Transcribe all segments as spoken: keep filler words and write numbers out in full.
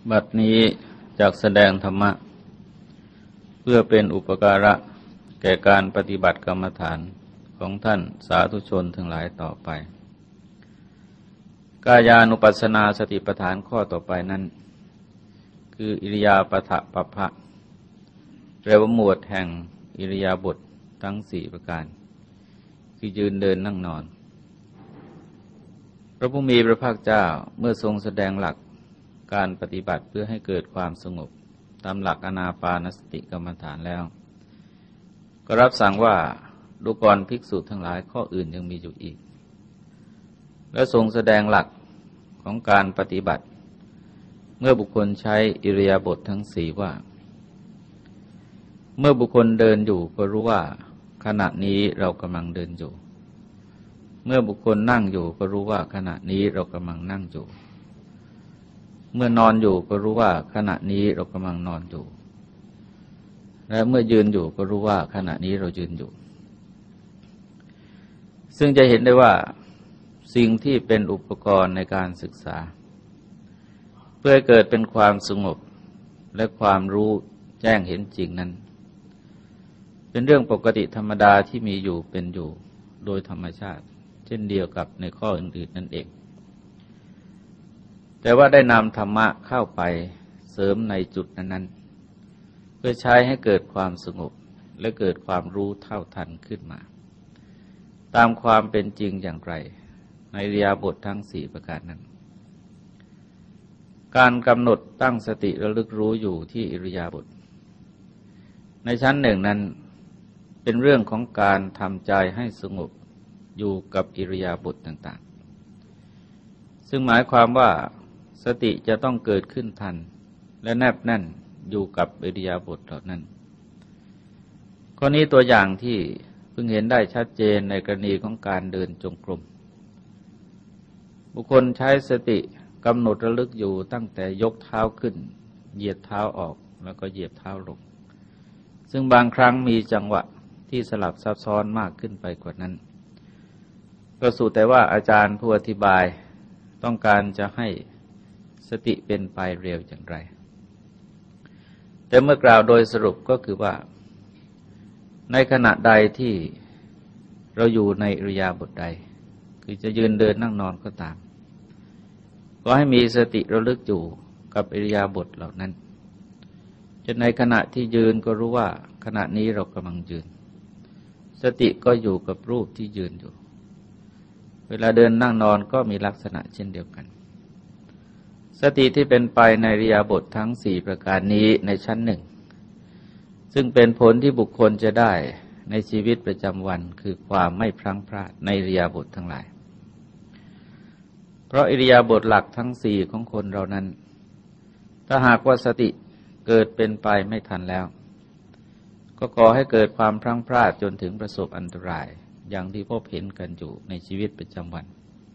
บัดนี้จักแสดงธรรมะเพื่อเป็นอุปการะแก่การปฏิบัติกรรมฐานของท่านสาธุชนทั้งหลายต่อไปกายานุปัสสนาสติปัฏฐานข้อต่อไปนั้นคืออิริยาปถปัปพะแปลว่าหมวดแห่งอิริยาบถทั้งสี่ประการคือยืนเดินนั่งนอนพระผู้มีพระภาคเจ้าเมื่อทรงแสดงหลักการปฏิบัติเพื่อให้เกิดความสงบตามหลักอานาปานสติกรรมฐานแล้วก็รับสั่งว่าดูก่อนภิกษุทั้งหลายข้ออื่นยังมีอยู่อีกและทรงแสดงหลักของการปฏิบัติเมื่อบุคคลใช้อิริยาบถททั้งสี่ว่าเมื่อบุคคลเดินอยู่ก็รู้ว่าขณะนี้เรากำลังเดินอยู่เมื่อบุคคลนั่งอยู่ก็รู้ว่าขณะนี้เรากำลังนั่งอยู่เมื่อนอนอยู่ก็รู้ว่าขณะนี้เรากำลังนอนอยู่และเมื่อยืนอยู่ก็รู้ว่าขณะนี้เรายืนอยู่ซึ่งจะเห็นได้ว่าสิ่งที่เป็นอุปกรณ์ในการศึกษาเพื่อให้เกิดเป็นความสงบและความรู้แจ้งเห็นจริงนั้นเป็นเรื่องปกติธรรมดาที่มีอยู่เป็นอยู่โดยธรรมชาติเช่นเดียวกับในข้ออื่นๆนั่นเองแต่ว่าได้นำธรรมะเข้าไปเสริมในจุดนั้นๆเพื่อใช้ให้เกิดความสงบและเกิดความรู้เท่าทันขึ้นมาตามความเป็นจริงอย่างไรในอิริยาบถทั้งสี่ประการนั้นการกำหนดตั้งสติระลึกรู้อยู่ที่อิริยาบถในชั้นหนึ่งนั้นเป็นเรื่องของการทำใจให้สงบอยู่กับอิริยาบถต่างๆซึ่งหมายความว่าสติจะต้องเกิดขึ้นทันและแนบแน่นอยู่กับอิริยาบถเหล่านั้นข้อนี้ตัวอย่างที่เพิ่งเห็นได้ชัดเจนในกรณีของการเดินจงกรมบุคคลใช้สติกำหนดระลึกอยู่ตั้งแต่ยกเท้าขึ้นเหยียดเท้าออกแล้วก็เหยียบเท้าลงซึ่งบางครั้งมีจังหวะที่สลับซับซ้อนมากขึ้นไปกว่านั้นก็สุดแต่ว่าอาจารย์ผู้อธิบายต้องการจะให้สติเป็นไปเร็วอย่างไรแต่เมื่อกล่าวโดยสรุปก็คือว่าในขณะใดที่เราอยู่ในอิริยาบถใดคือจะยืนเดินนั่งนอนก็ตามก็ให้มีสติระลึกอยู่กับอิริยาบถเหล่านั้นจนในขณะที่ยืนก็รู้ว่าขณะนี้เรากำลังยืนสติก็อยู่กับรูปที่ยืนอยู่เวลาเดินนั่งนอนก็มีลักษณะเช่นเดียวกันสติที่เป็นไปในอิริยาบถทั้งสี่ประการนี้ในชั้นหนึ่งซึ่งเป็นผลที่บุคคลจะได้ในชีวิตประจำวันคือความไม่พลั้งพลาดในอิริยาบถทั้งหลายเพราะอิริยาบถหลักทั้งสี่ของคนเรานั้นถ้าหากว่าสติเกิดเป็นไปไม่ทันแล้วก็ก่อให้เกิดความพลั้งพลาดจนถึงประสบอันตรายอย่างที่พบเห็นกันอยู่ในชีวิตประจำวัน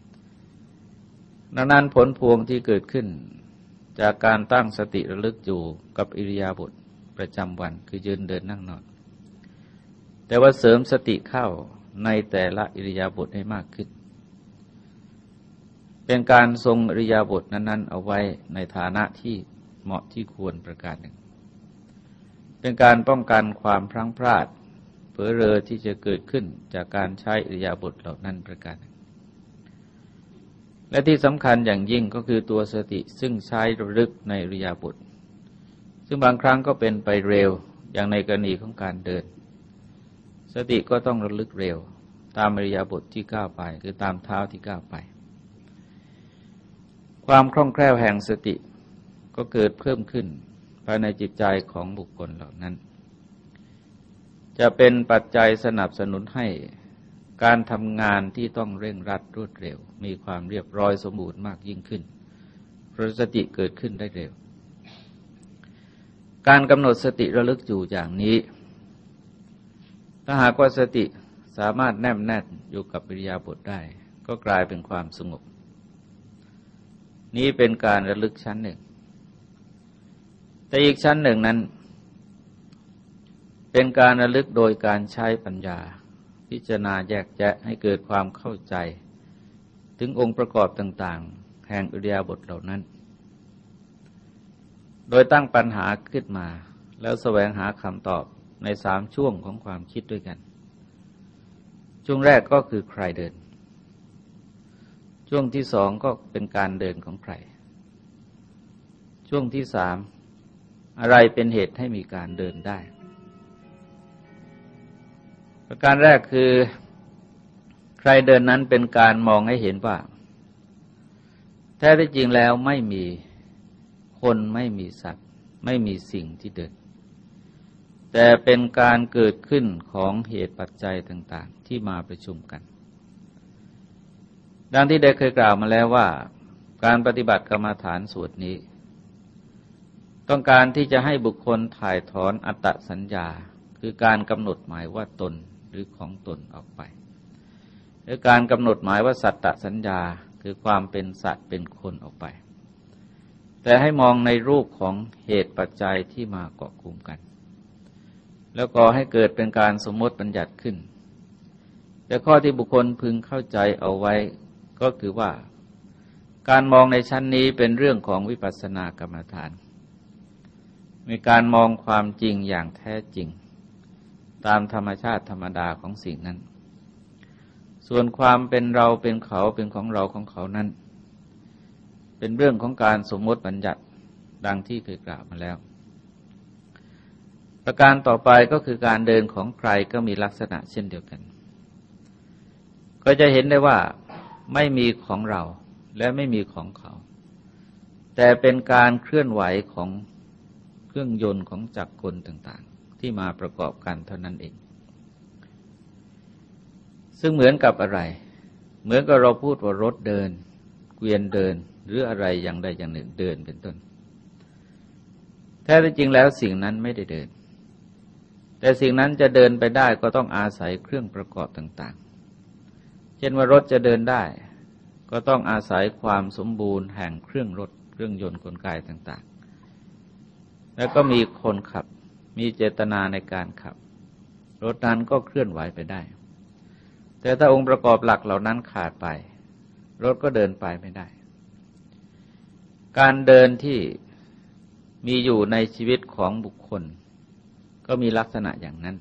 ดังนั้นผลพวงที่เกิดขึ้นจากการตั้งสติระลึกอยู่กับอิริยาบถประจำวันคือยืนเดินนั่งนอนแต่ว่าเสริมสติเข้าในแต่ละอิริยาบถให้มากขึ้นเป็นการทรงอิริยาบถนั้นๆเอาไว้ในฐานะที่เหมาะที่ควรประการหนึ่งเป็นการป้องกันความพลั้งพลาดเผลอเรอที่จะเกิดขึ้นจากการใช้อิริยาบถเหล่านั้นประการหนึ่งและที่สำคัญอย่างยิ่งก็คือตัวสติซึ่งใช้ระลึกในอิริยาบถซึ่งบางครั้งก็เป็นไปเร็วอย่างในกรณีของการเดินสติก็ต้องระลึกเร็วตามอิริยาบถที่ก้าวไปคือตามเท้าที่ก้าวไปความคล่องแคล่วแห่งสติก็เกิดเพิ่มขึ้นภายในจิตใจของบุคคลเหล่านั้นจะเป็นปัจจัยสนับสนุนให้การทำงานที่ต้องเร่งรัดรวดเร็วมีความเรียบร้อยสมบูรณ์มากยิ่งขึ้นเพราะสติเกิดขึ้นได้เร็วการกำหนดสติระลึกอยู่อย่างนี้ถ้าหากว่าสติสามารถแนบแน่นอยู่กับอิริยาบถได้ก็กลายเป็นความสงบนี้เป็นการระลึกชั้นหนึ่งแต่อีกชั้นหนึ่งนั้นเป็นการระลึกโดยการใช้ปัญญาพิจารณาแยกแยะให้เกิดความเข้าใจถึงองค์ประกอบต่างๆแห่งอิริยาบถเหล่านั้นโดยตั้งปัญหาขึ้นมาแล้วแสวงหาคำตอบในสามช่วงของความคิดด้วยกันช่วงแรกก็คือใครเดินช่วงที่สองก็เป็นการเดินของใครช่วงที่สามอะไรเป็นเหตุให้มีการเดินได้ประการแรกคือใครเดินนั้นเป็นการมองให้เห็นว่าแท้ที่จริงแล้วไม่มีคนไม่มีสัตว์ไม่มีสิ่งที่เดินแต่เป็นการเกิดขึ้นของเหตุปัจจัยต่างๆที่มาประชุมกันดังที่ได้เคยกล่าวมาแล้วว่าการปฏิบัติกรรมฐานสูตรนี้ต้องการที่จะให้บุคคลถ่ายถอนอัตตสัญญาคือการกำหนดหมายว่าตนหรือของตนออกไปหรือการกำหนดหมายว่าสัตตสัญญาคือความเป็นสัตว์เป็นคนออกไปแต่ให้มองในรูปของเหตุปัจจัยที่มาเกาะกลุ่มกันแล้วก็ให้เกิดเป็นการสมมติบัญญัติขึ้นแต่ข้อที่บุคคลพึงเข้าใจเอาไว้ก็คือว่าการมองในชั้นนี้เป็นเรื่องของวิปัสสนากรรมฐานมีการมองความจริงอย่างแท้จริงตามธรรมชาติธรรมดาของสิ่งนั้นส่วนความเป็นเราเป็นเขาเป็นของเราของเขานั้นเป็นเรื่องของการสมมติบัญญัติดังที่เคยกล่าวมาแล้วประการต่อไปก็คือการเดินของใครก็มีลักษณะเช่นเดียวกันก็จะเห็นได้ว่าไม่มีของเราและไม่มีของเขาแต่เป็นการเคลื่อนไหวของเครื่องยนต์ของจักรกลต่างๆที่มาประกอบกันเท่านั้นเองซึ่งเหมือนกับอะไรเหมือนกับเราพูดว่ารถเดินเกวียนเดินหรืออะไรอย่างใดอย่างหนึ่งเดินเป็นต้นแท้จริงแล้วสิ่งนั้นไม่ได้เดินแต่สิ่งนั้นจะเดินไปได้ก็ต้องอาศัยเครื่องประกอบต่างๆเช่นว่ารถจะเดินได้ก็ต้องอาศัยความสมบูรณ์แห่งเครื่องรถเครื่องยนต์กลไกต่างๆแล้วก็มีคนขับมีเจตนาในการขับรถนั้นก็เคลื่อนไหวไปได้แต่ถ้าองค์ประกอบหลักเหล่านั้นขาดไปรถก็เดินไปไม่ได้การเดินที่มีอยู่ในชีวิตของบุคคลก็มีลักษณะอย่างนั้น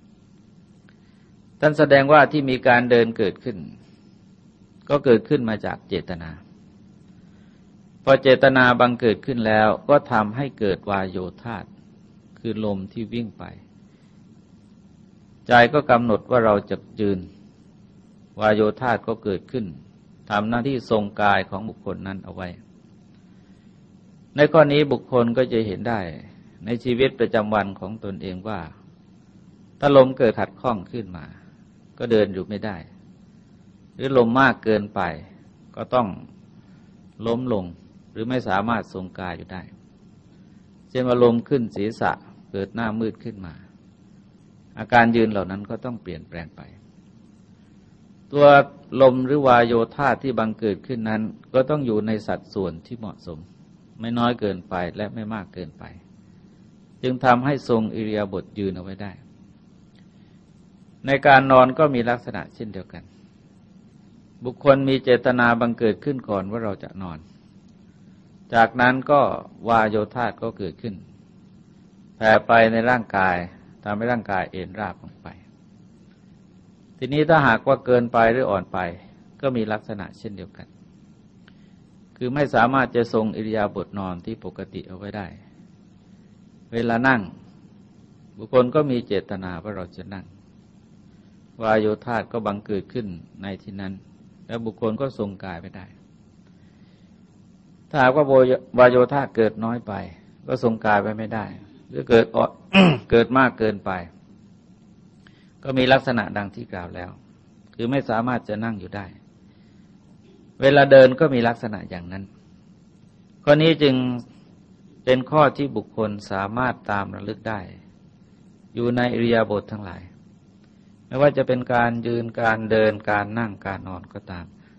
ท่านแสดงว่าที่มีการเดินเกิดขึ้นก็เกิดขึ้นมาจากเจตนาพอเจตนาบังเกิดขึ้นแล้วก็ทำให้เกิดวายโยธาตุคือลมที่วิ่งไปใจก็กำหนดว่าเราจะยืนวายโยธาตุก็เกิดขึ้นทำหน้าที่ทรงกายของบุคคลนั้นเอาไว้ในข้อนี้บุคคลก็จะเห็นได้ในชีวิตประจำวันของตนเองว่าถ้าลมเกิดขัดข้องขึ้นมาก็เดินอยู่ไม่ได้หรือลมมากเกินไปก็ต้องล้มลงหรือไม่สามารถทรงกายอยู่ได้เช่นว่าลมขึ้นศีรษะเกิดหน้ามืดขึ้นมาอาการยืนเหล่านั้นก็ต้องเปลี่ยนแปลงไปตัวลมหรือวายโยธาที่บังเกิดขึ้นนั้นก็ต้องอยู่ในสัดส่วนที่เหมาะสมไม่น้อยเกินไปและไม่มากเกินไปจึงทำให้ทรงอิริยาบถยืนเอาไว้ได้ในการนอนก็มีลักษณะเช่นเดียวกันบุคคลมีเจตนาบังเกิดขึ้นก่อนว่าเราจะนอนจากนั้นก็วายโยธาก็เกิดขึ้นแผ่ไปในร่างกายทำให้ร่างกายเอ็นราบลงไปทีนี้ถ้าหากว่าเกินไปหรืออ่อนไปก็มีลักษณะเช่นเดียวกันคือไม่สามารถจะทรงอิริยาบถนอนที่ปกติเอาไว้ได้เวลานั่งบุคคลก็มีเจตนาว่าเราจะนั่งวายโยธาก็บังเกิดขึ้นในที่นั้นแล้วบุคคลก็ทรงกายไม่ได้ถ้าหากว่าวายโยธาเกิดน้อยไปก็ทรงกายไว้ไม่ได้หรือเกิด เกิดมากเกินไปก็มีลักษณะดังที่กล่าวแล้วคือไม่สามารถจะนั่งอยู่ได้เวลาเดินก็มีลักษณะอย่างนั้นข้อนี้จึงเป็นข้อที่บุคคลสามารถตามระลึกได้อยู่ในอิริยาบถทั้งหลายไม่ว่าจะเป็นการยืนการเดินการนั่งการนอนก็ตาม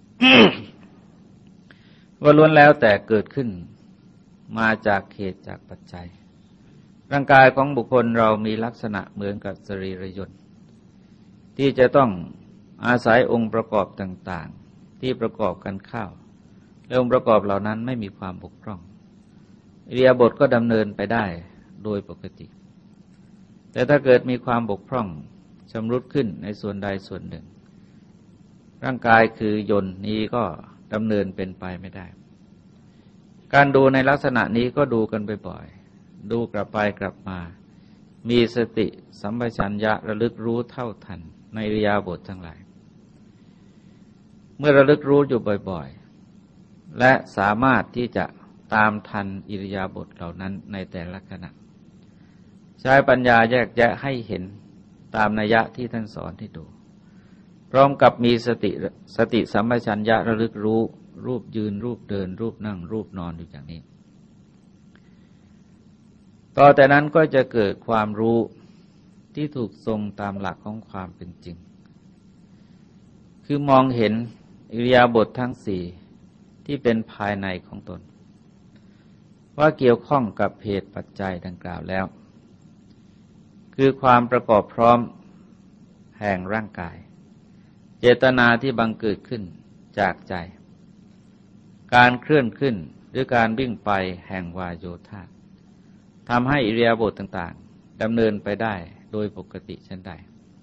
ว่าล้วนแล้วแต่เกิดขึ้นมาจากเหตุจากปัจจัยร่างกายของบุคคลเรามีลักษณะเหมือนกับสรีระยนต์ที่จะต้องอาศัยองค์ประกอบต่างๆที่ประกอบกันเข้าและองค์ประกอบเหล่านั้นไม่มีความบกพร่องอิริยาบถก็ดำเนินไปได้โดยปกติแต่ถ้าเกิดมีความบกพร่องชำรุดขึ้นในส่วนใดส่วนหนึ่งร่างกายคือยนต์นี้ก็ดำเนินเป็นไปไม่ได้การดูในลักษณะนี้ก็ดูกันบ่อยๆดูกลับไปกลับมามีสติสัมปชัญญะระลึกรู้เท่าทันในอิริยาบถทั้งหลายเมื่อระลึกรู้อยู่บ่อยๆและสามารถที่จะตามทันอิริยาบถเหล่านั้นในแต่ละขณะใช้ปัญญาแยกแยะให้เห็นตามนัยยะที่ท่านสอนให้ดูพร้อมกับมีสติสติสัมปชัญญะระลึกรู้รูปยืนรูปเดินรูปนั่งรูปนอนอยู่อย่างนี้ต่อแต่นั้นก็จะเกิดความรู้ที่ถูกทรงตามหลักของความเป็นจริงคือมองเห็นอิริยาบถทั้งสี่ที่เป็นภายในของตนว่าเกี่ยวข้องกับเหตุปัจจัยดังกล่าวแล้วคือความประกอบพร้อมแห่งร่างกายเจตนาที่บังเกิดขึ้นจากใจการเคลื่อนขึ้นหรือการวิ่งไปแห่งวายโยธาทำให้อิริยาบถต่างๆดำเนินไปได้โดยปกติเช่นใด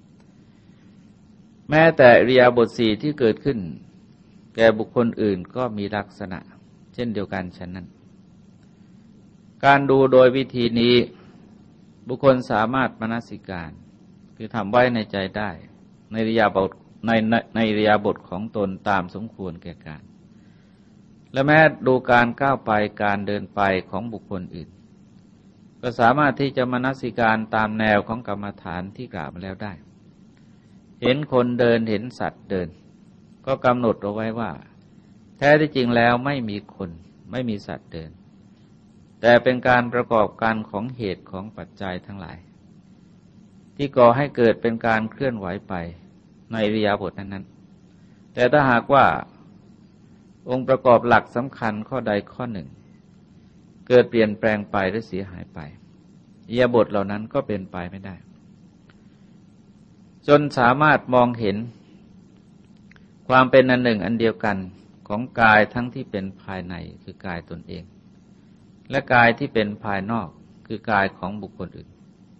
แม้แต่อิริยาบถสี่ที่เกิดขึ้นแก่บุคคลอื่นก็มีลักษณะเช่นเดียวกันฉะนั้นการดูโดยวิธีนี้บุคคลสามารถมนสิการคือทำไว้ในใจได้ในอิริยาบถในในอิริยาบถของตนตามสมควรแก่การและแม้ดูการก้าวไปการเดินไปของบุคคลอื่นก็สามารถที่จะมนสิการตามแนวของกรรมฐานที่กล่าวมาแล้วได้เห็นคนเดินเห็นสัตว์เดินก็กำหนดเอาไว้ว่าแท้ที่จริงแล้วไม่มีคนไม่มีสัตว์เดินแต่เป็นการประกอบกันของเหตุของปัจจัยทั้งหลายที่ก่อให้เกิดเป็นการเคลื่อนไหวไปในอิริยาบถนั้นๆแต่ถ้าหากว่าองค์ประกอบหลักสำคัญข้อใดข้อหนึ่งเกิดเปลี่ยนแปลงไปหรือเสียหายไปอิริยาบถเหล่านั้นก็เป็นไปไม่ได้จนสามารถมองเห็นความเป็นอันหนึ่งอันเดียวกันของกายทั้งที่เป็นภายในคือกายตนเองและกายที่เป็นภายนอกคือกายของบุคคลอื่น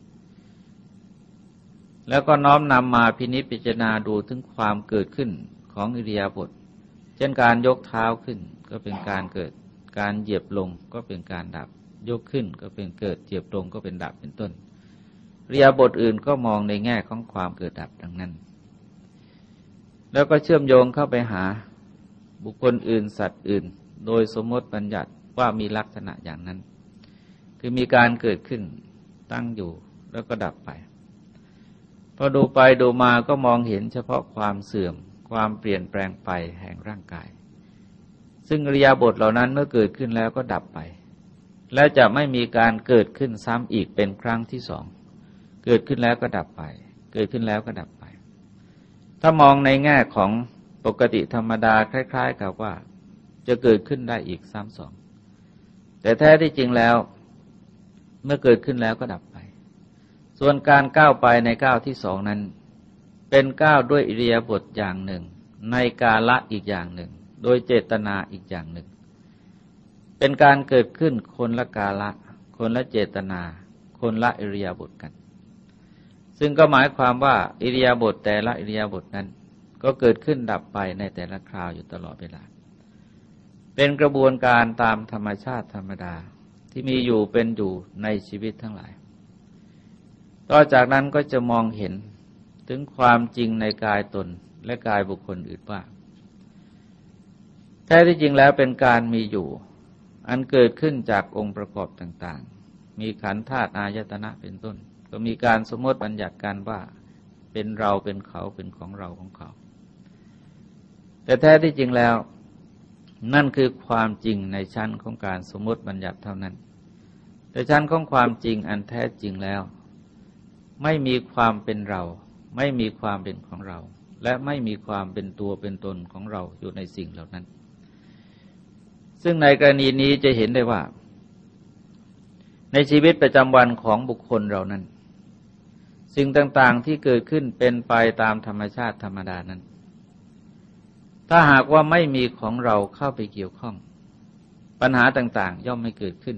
แล้วก็น้อมนำมาพินิจพิจารณาดูถึงความเกิดขึ้นของอิริยาบถเช่นการยกเท้าขึ้นก็เป็นการเกิดการเหยียบลงก็เป็นการดับยกขึ้นก็เป็นเกิดเหยียบลงก็เป็นดับเป็นต้นอิริยาบถอื่นก็มองในแง่ของความเกิดดับดังนั้นแล้วก็เชื่อมโยงเข้าไปหาบุคคลอื่นสัตว์อื่นโดยสมมติบัญญัติว่ามีลักษณะอย่างนั้นคือมีการเกิดขึ้นตั้งอยู่แล้วก็ดับไปพอดูไปดูมาก็มองเห็นเฉพาะความเสื่อมความเปลี่ยนแปลงไปแห่งร่างกายซึ่งอิริยาบถเหล่านั้นเมื่อเกิดขึ้นแล้วก็ดับไปและจะไม่มีการเกิดขึ้นซ้ำอีกเป็นครั้งที่สองเกิดขึ้นแล้วก็ดับไปเกิดขึ้นแล้วก็ดับไปถ้ามองในแง่ของปกติธรรมดาคล้ายๆกับว่าจะเกิดขึ้นได้อีกซ้ำสองแต่แท้ที่จริงแล้วเมื่อเกิดขึ้นแล้วก็ดับไปส่วนการก้าวไปในก้าวที่สองนั้นเป็นก้าวด้วยอิริยาบถอย่างหนึ่งในกาละอีกอย่างหนึ่งโดยเจตนาอีกอย่างหนึ่งเป็นการเกิดขึ้นคนละกาละคนละเจตนาคนละอิริยาบถกันซึ่งก็หมายความว่าอิริยาบถแต่ละอิริยาบถนั้นก็เกิดขึ้นดับไปในแต่ละคราวอยู่ตลอดเวลาเป็นกระบวนการตามธรรมชาติธรรมดาที่มีอยู่เป็นอยู่ในชีวิตทั้งหลายต่อจากนั้นก็จะมองเห็นถึงความจริงในกายตนและกายบุคคลอื่นว่าแท้ที่จริงแล้วเป็นการมีอยู่อันเกิดขึ้นจากองค์ประกอบต่างๆมีขันธ์ธาตุอายตนะเป็นต้นก็มีการสมมติบัญญัติกันว่าเป็นเราเป็นเขาเป็นของเราของเขาแต่แท้ที่จริงแล้วนั่นคือความจริงในชั้นของการสมมติบัญญัติเท่านั้นแต่ชั้นของความจริงอันแท้จริงแล้วไม่มีความเป็นเราไม่มีความเป็นของเราและไม่มีความเป็นตัวเป็นตนของเราอยู่ในสิ่งเหล่านั้นซึ่งในกรณีนี้จะเห็นได้ว่าในชีวิตประจำวันของบุคคลเรานั้นสิ่งต่างๆที่เกิดขึ้นเป็นไปตามธรรมชาติธรรมดานั้นถ้าหากว่าไม่มีของเราเข้าไปเกี่ยวข้องปัญหาต่างๆย่อมไม่เกิดขึ้น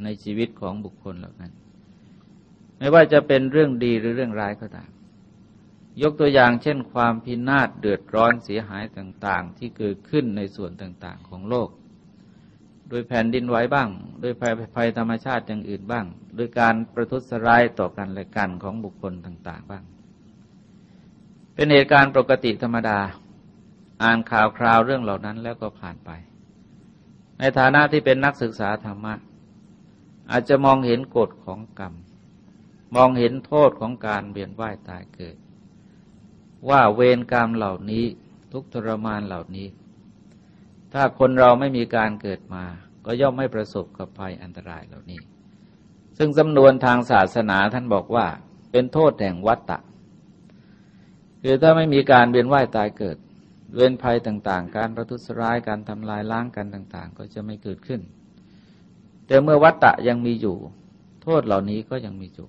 ในชีวิตของบุคคลเหล่านั้นไม่ว่าจะเป็นเรื่องดีหรือเรื่องร้ายก็ตามยกตัวอย่างเช่นความพินาศเดือดร้อนเสียหายต่างๆที่เกิดขึ้นในส่วนต่างๆของโลกโดยแผ่นดินไหวบ้างโดยภัยภัยธรรมชาติอย่างอื่นบ้างโดยการประทุษร้ายต่อกันและกันของบุคคลต่างๆบ้างเป็นเหตุการณ์ปกติธรรมดาอ่านข่าวคราวเรื่องเหล่านั้นแล้วก็ผ่านไปในฐานะที่เป็นนักศึกษาธรรมะอาจจะมองเห็นกฎของกรรมมองเห็นโทษของการเวียนว่ายตายเกิดว่าเวรกรรมเหล่านี้ทุกข์ทรมานเหล่านี้ถ้าคนเราไม่มีการเกิดมาก็ย่อมไม่ประสบกับภัยอันตรายเหล่านี้ซึ่งสำนวนทางศาสนาท่านบอกว่าเป็นโทษแห่งวัฏฏะคือถ้าไม่มีการเวียนว่ายตายเกิดเวรภัยต่างๆการประทุษร้ายการทำลายล้างกันต่างๆก็จะไม่เกิดขึ้นแต่เมื่อวัฏฏะยังมีอยู่โทษเหล่านี้ก็ยังมีอยู่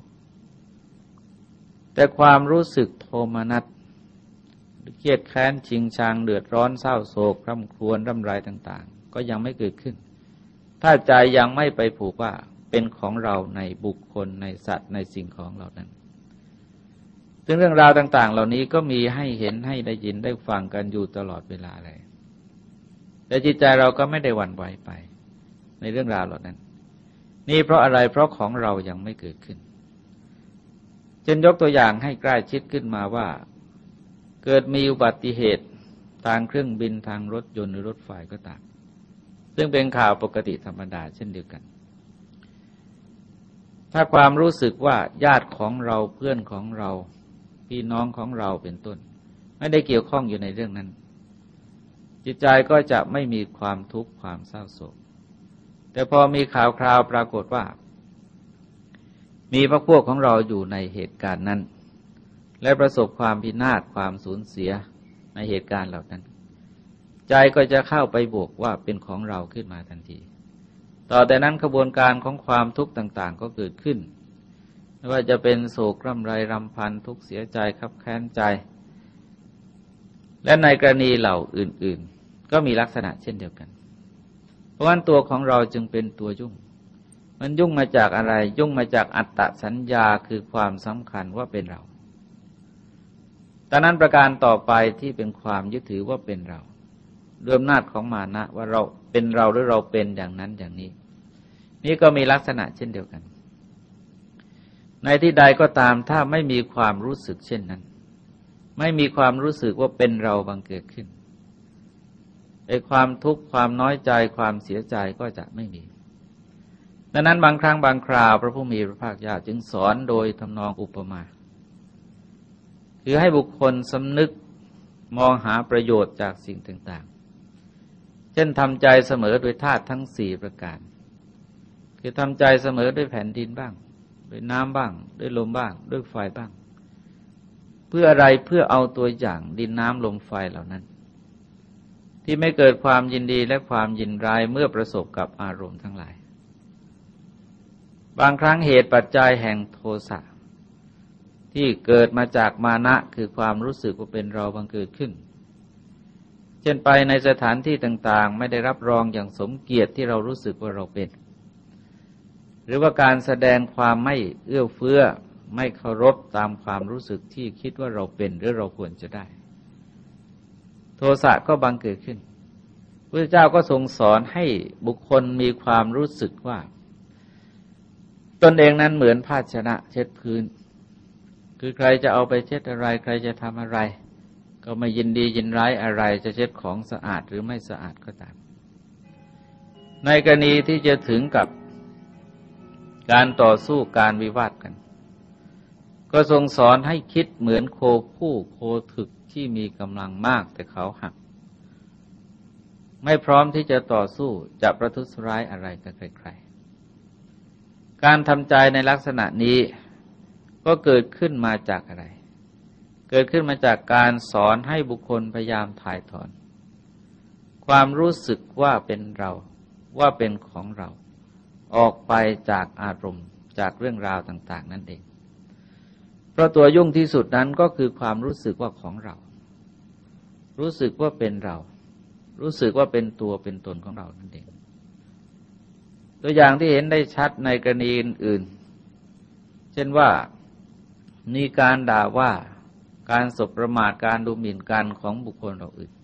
แต่ความรู้สึกโทมนัสเครียดแค้นชิงชังเดือดร้อนเศร้าโศกร่ำครวญร่ำไรต่างๆก็ยังไม่เกิดขึ้นถ้าใจยังไม่ไปผูกว่าเป็นของเราในบุคคลในสัตว์ในสิ่งของเหล่านั้นซึ่งเรื่องราวต่างๆเหล่านี้ก็มีให้เห็นให้ได้ยินได้ฟังกันอยู่ตลอดเวลาเลยแต่จิตใจเราก็ไม่ได้หวั่นไหวไปในเรื่องราวเหล่านั้นนี่เพราะอะไรเพราะของเรายังไม่เกิดขึ้นเช่นยกตัวอย่างให้ใกล้ชิดขึ้นมาว่าเกิดมีอุบัติเหตุทางเครื่องบินทางรถยนต์หรือรถไฟก็ตามซึ่งเป็นข่าวปกติธรรมดาเช่นเดียวกันถ้าความรู้สึกว่าญาติของเราเพื่อนของเราพี่น้องของเราเป็นต้นไม่ได้เกี่ยวข้องอยู่ในเรื่องนั้นจิตใจก็จะไม่มีความทุกข์ความเศร้าโศกแต่พอมีข่าวคราวปรากฏว่ามีพรรคพวกของเราอยู่ในเหตุการณ์นั้นและประสบความพินาศความสูญเสียในเหตุการณ์เหล่านั้นใจก็จะเข้าไปบวกว่าเป็นของเราขึ้นมาทันทีต่อแต่นั้นกระบวนการของความทุกข์ต่างๆก็เกิดขึ้นไม่ว่าจะเป็นโศกร่ำไรรำพันทุกข์เสียใจคับแค้นใจและในกรณีเหล่าอื่นๆก็มีลักษณะเช่นเดียวกันเพราะฉะนั้นตัวของเราจึงเป็นตัวยุ่งมันยุ่งมาจากอะไรยุ่งมาจากอัตตสัญญาคือความสำคัญว่าเป็นเราดังนั้นประการต่อไปที่เป็นความยึดถือว่าเป็นเราด้วยอำนาจของมานะว่าเราเป็นเราหรือเราเป็นอย่างนั้นอย่างนี้นี่ก็มีลักษณะเช่นเดียวกันในที่ใดก็ตามถ้าไม่มีความรู้สึกเช่นนั้นไม่มีความรู้สึกว่าเป็นเราบังเกิดขึ้นไอ้ความทุกข์ความน้อยใจความเสียใจก็จะไม่มีดังนั้นบางครั้งบางคราวพระผู้มีพระภาคเจ้าจึงสอนโดยทำนองอุปมาคือให้บุคคลสำนึกมองหาประโยชน์จากสิ่งต่างๆเช่นทำใจเสมอโดยธาตุทั้งสี่ประการคือทำใจเสมอด้วยแผ่นดินบ้างด้วยน้ำบ้างด้วยลมบ้างด้วยไฟบ้างเพื่ออะไรเพื่อเอาตัวอย่างดินน้ำลมไฟเหล่านั้นที่ไม่เกิดความยินดีและความยินร้ายเมื่อประสบกับอารมณ์ทั้งหลายบางครั้งเหตุปัจจัยแห่งโทสะที่เกิดมาจากมานะคือความรู้สึกว่าเป็นเราบังเกิดขึ้นเช่นไปในสถานที่ต่างๆไม่ได้รับรองอย่างสมเกียรติที่เรารู้สึกว่าเราเป็นหรือว่าการแสดงความไม่เอื้อเฟื้อไม่เคารพตามความรู้สึกที่คิดว่าเราเป็นหรือเราควรจะได้โทสะก็บังเกิดขึ้นพระเจ้าก็ทรงสอนให้บุคคลมีความรู้สึกว่าตนเองนั้นเหมือนภาชนะเช็ดพื้นคือใครจะเอาไปเช็ดอะไรใครจะทำอะไรก็ไม่ยินดียินร้ายอะไรจะเช็ดของสะอาดหรือไม่สะอาดก็ตามในกรณีที่จะถึงกับการต่อสู้การวิวาทกันก็ทรงสอนให้คิดเหมือนโคผู้โคถึกที่มีกำลังมากแต่เขาหักไม่พร้อมที่จะต่อสู้จะประทุษร้ายอะไรกับใครๆการทำใจในลักษณะนี้ก็เกิดขึ้นมาจากอะไรเกิดขึ้นมาจากการสอนให้บุคคลพยายามถ่ายถอนความรู้สึกว่าเป็นเราว่าเป็นของเราออกไปจากอารมณ์จากเรื่องราวต่างๆนั่นเองเพราะตัวยุ่งที่สุดนั้นก็คือความรู้สึกว่าของเรารู้สึกว่าเป็นเรารู้สึกว่าเป็นตัวเป็นตนของเรานั่นเองตัวอย่างที่เห็นได้ชัดในกรณีอื่นๆเช่นว่ามีการด่าว่าการสบประมาทการดูหมิ่นกันของบุคคลเราอื่น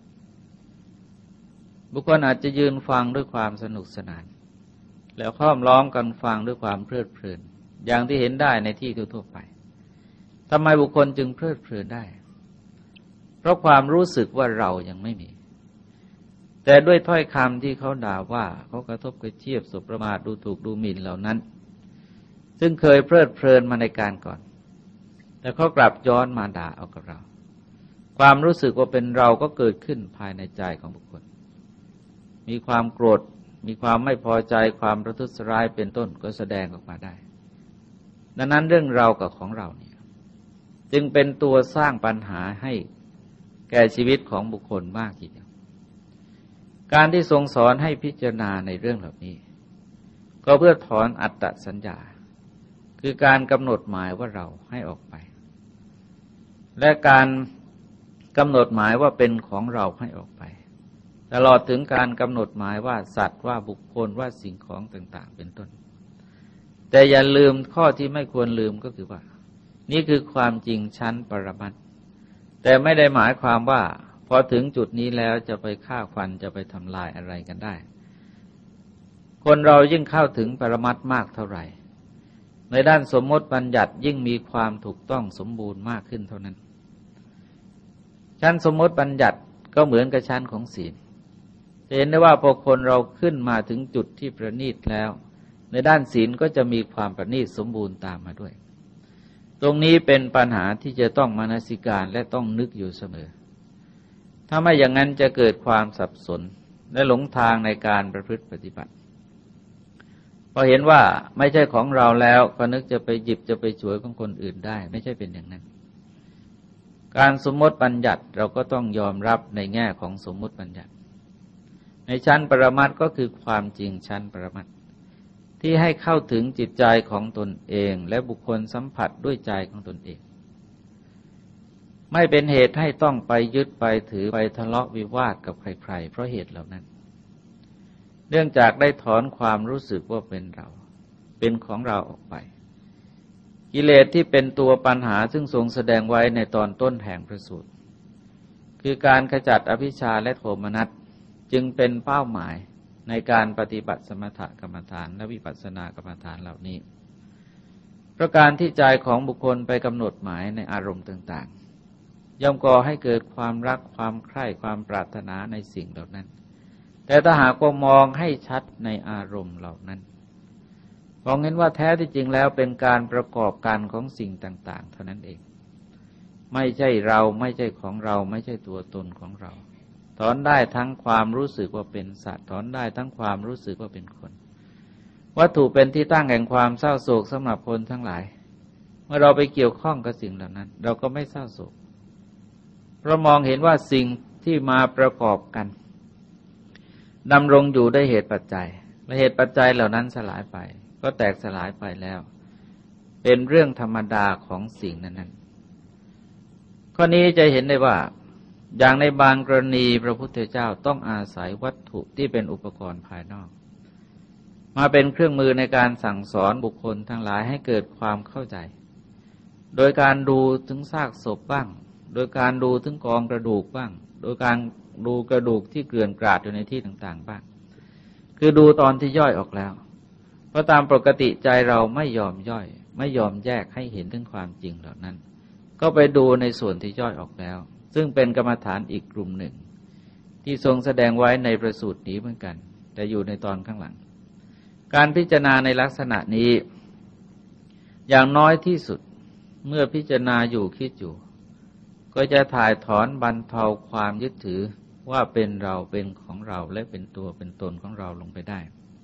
บุคคลอาจจะยืนฟังด้วยความสนุกสนานแล้วค้อมล้อมกันฟังด้วยความเพลิดเพลินอย่างที่เห็นได้ในที่ทั่วไปทำไมบุคคลจึงเพลิดเพลินได้เพราะความรู้สึกว่าเรายังไม่มีแต่ด้วยถ้อยคำที่เขาด่าว่าเขากระทบกระเทียบสบประมาทดูถูกดูหมิ่นเหล่านั้นซึ่งเคยเพลิดเพลินมาในการก่อนแต่เขากลับย้อนมาด่าเอากับเราความรู้สึกว่าเป็นเราก็เกิดขึ้นภายในใจของบุคคลมีความโกรธมีความไม่พอใจความประทุษร้ายเป็นต้นก็แสดงออกมาได้ดังนั้นเรื่องเรากับของเราเนี่ยจึงเป็นตัวสร้างปัญหาให้แก่ชีวิตของบุคคลมากทีเดียวการที่ทรงสอนให้พิจารณาในเรื่องเหล่านี้ก็เพื่อถอนอัตตสัญญาคือการกำหนดหมายว่าเราให้ออกไปและการกำหนดหมายว่าเป็นของเราให้ออกไปตลอดถึงการกำหนดหมายว่าสัตว์ว่าบุคคลว่าสิ่งของต่างๆเป็นต้นแต่อย่าลืมข้อที่ไม่ควรลืมก็คือว่านี่คือความจริงชั้นปรมัตถ์แต่ไม่ได้หมายความว่าพอถึงจุดนี้แล้วจะไปฆ่าฟันจะไปทำลายอะไรกันได้คนเรายิ่งเข้าถึงปรมัตถ์มากเท่าไหร่ในด้านสมมติบัญญัติยิ่งมีความถูกต้องสมบูรณ์มากขึ้นเท่านั้นชั้นสมมติบัญญัติก็เหมือนกับชั้นของศีลจะเห็นได้ว่าพอคนเราขึ้นมาถึงจุดที่ประณีตแล้วในด้านศีลก็จะมีความประณีตสมบูรณ์ตามมาด้วยตรงนี้เป็นปัญหาที่จะต้องมนสิการและต้องนึกอยู่เสมอถ้าไม่อย่างนั้นจะเกิดความสับสนและหลงทางในการประพฤติปฏิบัติพอเห็นว่าไม่ใช่ของเราแล้วก็นึกจะไปหยิบจะไปฉวยของคนอื่นได้ไม่ใช่เป็นอย่างนั้นการสมมติบัญญัติเราก็ต้องยอมรับในแง่ของสมมติบัญญัติในชั้นปรมัตถ์ก็คือความจริงชั้นปรมัตถ์ที่ให้เข้าถึงจิตใจของตนเองและบุคคลสัมผัสด้วยใจของตนเองไม่เป็นเหตุให้ต้องไปยึดไปถือไปทะเลาะวิวาทกับใครๆเพราะเหตุเหล่านั้นเนื่องจากได้ถอนความรู้สึกว่าเป็นเราเป็นของเราออกไปกิเลสที่เป็นตัวปัญหาซึ่งทรงแสดงไว้ในตอนต้นแห่งพระสูตรคือการขจัดอภิชฌาและโทมนัสจึงเป็นเป้าหมายในการปฏิบัติสมถกรรมฐานและวิปัสสนากรรมฐานเหล่านี้ประการที่ใจของบุคคลไปกำหนดหมายในอารมณ์ต่างๆย่อมก่อให้เกิดความรักความใคร่ความปรารถนาในสิ่งเหล่านั้นแต่ถ้าหากว่ามองให้ชัดในอารมณ์เหล่านั้นมองเห็นว่าแท้ที่จริงแล้วเป็นการประกอบกันของสิ่งต่างๆเท่านั้นเองไม่ใช่เราไม่ใช่ของเราไม่ใช่ตัวตนของเราถอนได้ทั้งความรู้สึกว่าเป็นสัตว์ถอนได้ทั้งความรู้สึกว่าเป็นคนวัตถุเป็นที่ตั้งแห่งความเศร้าโศกสำหรับคนทั้งหลายเมื่อเราไปเกี่ยวข้องกับสิ่งเหล่านั้นเราก็ไม่เศร้าโศกเพราะมองเห็นว่าสิ่งที่มาประกอบกันดำรงอยู่ได้เหตุปัจจัยและเหตุปัจจัยเหล่านั้นสลายไปก็แตกสลายไปแล้วเป็นเรื่องธรรมดาของสิ่งนั้นๆข้อนี้จะเห็นได้ว่าอย่างในบางกรณีพระพุทธเจ้าต้องอาศัยวัตถุที่เป็นอุปกรณ์ภายนอกมาเป็นเครื่องมือในการสั่งสอนบุคคลทั้งหลายให้เกิดความเข้าใจโดยการดูถึงซากศพบ้างโดยการดูถึงกองกระดูกบ้างโดยการดูกระดูกที่เกลื่อนกราดอยู่ในที่ต่างๆบ้างคือดูตอนที่ย่อยออกแล้วเพราะตามปกติใจเราไม่ยอมย่อยไม่ยอมแยกให้เห็นถึงความจริงเหล่านั้นก็ไปดูในส่วนที่ย่อยออกแล้วซึ่งเป็นกรรมฐานอีกกลุ่มหนึ่งที่ทรงแสดงไว้ในพระสูตรนี้เหมือนกันแต่อยู่ในตอนข้างหลังการพิจารณาในลักษณะนี้อย่างน้อยที่สุดเมื่อพิจารณาอยู่คิดอยู่ก็จะถ่ายถอนบรรเทาความยึดถือว่าเป็นเราเป็นของเราและเป็นตัวเป็นตนของเราลงไปได้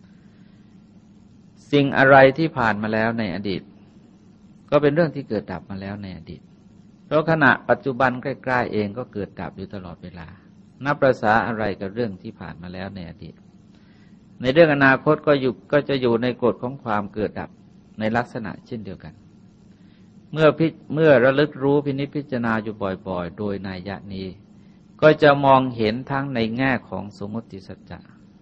สิ่งอะไรที่ผ่านมาแล้วในอดีตก็เป็นเรื่องที่เกิดดับมาแล้วในอดีตเพราะขณะปัจจุบันใกล้ๆเองก็เกิดดับอยู่ตลอดเวลานับประสาอะไรกับเรื่องที่ผ่านมาแล้วในอดีตในเรื่องอนาคตก็อยู่ก็จะอยู่ในกฎของความเกิดดับในลักษณะเช่นเดียวกันเมื่อพิเมื่อระลึกรู้พินิจพิจารณาอยู่บ่อยๆโดยนัยยะนี้ก็จะมองเห็นทั้งในแง่ของสมมติสัจจะ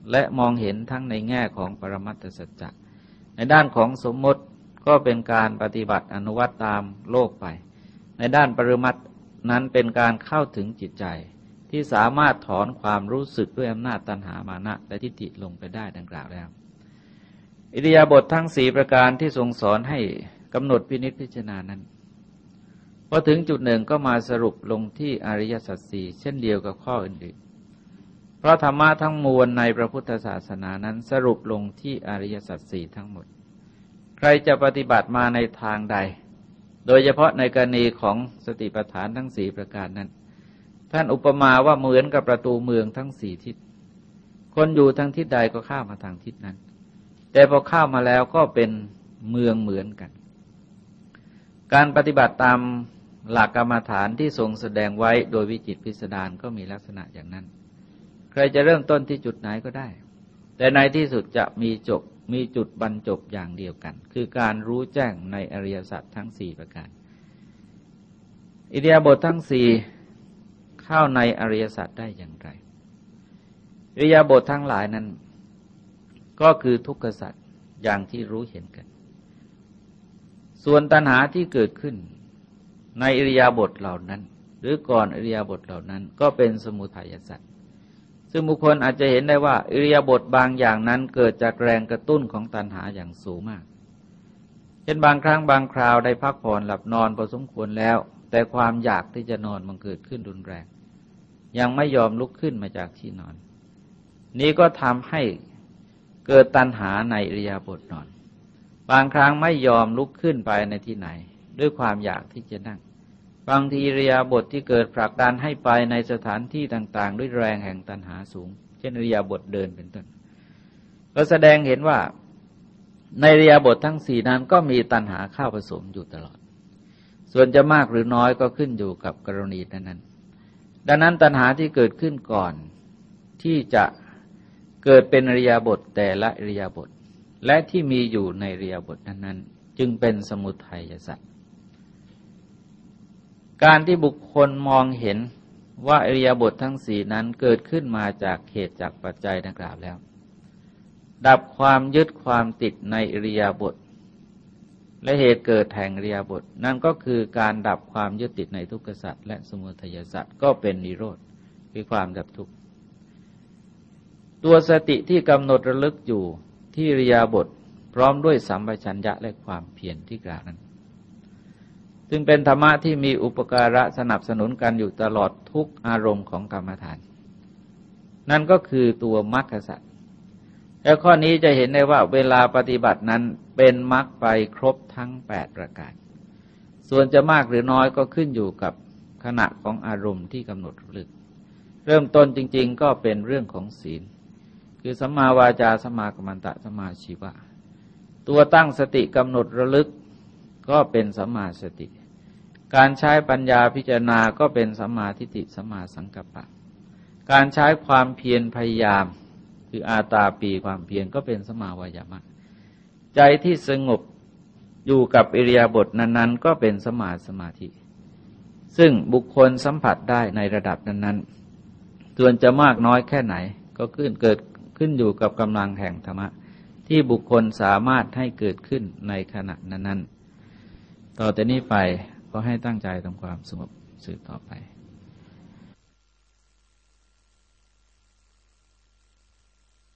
และมองเห็นทั้งในแง่ของปรมัตถสัจจะในด้านของสมมติก็เป็นการปฏิบัติอนุวัตตามโลกไปในด้านปรมัตถ์นั้นเป็นการเข้าถึงจิตใจที่สามารถถอนความรู้สึกด้วยอำนาจตัณหามานะและทิฏฐิลงไปได้ดังกล่าวแล้วอิริยาบถททั้งสี่ประการที่ทรงสอนให้กำหนดพินิจพิจารณานั้นพอถึงจุดหนึ่งก็มาสรุปลงที่อริยสัจสี่เช่นเดียวกับข้ออื่นๆเพราะธรรมะทั้งมวลในพระพุทธศาสนานั้นสรุปลงที่อริยสัจสี่ทั้งหมดใครจะปฏิบัติมาในทางใดโดยเฉพาะในกรณีของสติปัฏฐานทั้งสี่ประการนั้นท่านอุปมาว่าเหมือนกับประตูเมืองทั้งสี่ทิศคนอยู่ทางทิศใดก็เข้ามาทางทิศนั้นแต่พอเข้ามาแล้วก็เป็นเมืองเหมือนกันการปฏิบัติตามหลักกรรมฐานที่ทรงแสดงไว้โดยวิจิตรพิสดารก็มีลักษณะอย่างนั้นใครจะเริ่มต้นที่จุดไหนก็ได้แต่ในที่สุดจะมีจบมีจุดบรรจบอย่างเดียวกันคือการรู้แจ้งในอริยสัจทั้งสี่ประการอิริยาบถทั้งสี่เข้าในอริยสัจได้อย่างไรอิริยาบถทั้งหลายนั้นก็คือทุกขสัจอย่างที่รู้เห็นกันส่วนตัณหาที่เกิดขึ้นในอิริยาบถเหล่านั้นหรือก่อนอิริยาบถเหล่านั้นก็เป็นสมุทัยสัจซึ่งบุคคลอาจจะเห็นได้ว่าอิริยาบถบางอย่างนั้นเกิดจากแรงกระตุ้นของตัณหาอย่างสูงมากเช่นบางครั้งบางคราวได้พักผ่อนหลับนอนพอสมควรแล้วแต่ความอยากที่จะนอนมันเกิดขึ้นรุนแรงยังไม่ยอมลุกขึ้นมาจากที่นอนนี้ก็ทำให้เกิดตัณหาในอิริยาบถนอนบางครั้งไม่ยอมลุกขึ้นไปในที่ไหนด้วยความอยากที่จะนั่งบางทีอิริยาบถที่เกิดผลักดันให้ไปในสถานที่ต่างๆด้วยแรงแห่งตัณหาสูงเช่นอิริยาบถเดินเป็นต้นก็แสดงเห็นว่าในอิริยาบถทั้งสี่นั้นก็มีตัณหาเข้าผสมอยู่ตลอดส่วนจะมากหรือน้อยก็ขึ้นอยู่กับกรณีนั้นๆดังนั้นตัณหาที่เกิดขึ้นก่อนที่จะเกิดเป็นอิริยาบถแต่ละอิริยาบถและที่มีอยู่ในอิริยาบถนั้นๆจึงเป็นสมุทัยสัจการที่บุคคลมองเห็นว่าอิริยาบถทั้งสี่นั้นเกิดขึ้นมาจากเหตุจากปัจจัยดังกล่าวแล้วดับความยึดความติดในอิริยาบถและเหตุเกิดแห่งอิริยาบถนั่นก็คือการดับความยึดติดในทุกขสัจและสมุทัยสัจก็เป็นนิโรธคือความดับทุกข์ตัวสติที่กำหนดระลึกอยู่ที่อิริยาบถพร้อมด้วยสัมปชัญญะและความเพียรที่กล่าวนั้นซึ่งเป็นธรรมะที่มีอุปการะสนับสนุนกันอยู่ตลอดทุกอารมณ์ของกรรมฐานนั่นก็คือตัวมรรคสัจและข้อนี้จะเห็นได้ว่าเวลาปฏิบัตินั้นเป็นมรรคไปครบทั้งแปดประการส่วนจะมากหรือน้อยก็ขึ้นอยู่กับขณะของอารมณ์ที่กำหนดระลึกเริ่มต้นจริงๆก็เป็นเรื่องของศีลคือสัมมาวาจาสัมมากัมมันตะสัมมาชีวะตัวตั้งสติกำหนดระลึกก็เป็นสัมมาสติการใช้ปัญญาพิจารณาก็เป็นสัมมาทิฏฐิสัมมาสังกัปปะการใช้ความเพียรพยายามคืออาตาปีความเพียรก็เป็นสัมมาวายามะใจที่สงบอยู่กับอิริยาบถนั้นๆก็เป็นสัมมาสมาธิซึ่งบุคคลสัมผัสได้ในระดับนั้นๆส่วนจะมากน้อยแค่ไหนก็ขึ้นเกิดขึ้นอยู่กับกำลังแห่งธรรมะที่บุคคลสามารถให้เกิดขึ้นในขณะนั้นๆต่อแต่นี้ไปก็ให้ตั้งใจทำความสงบสืบต่อไป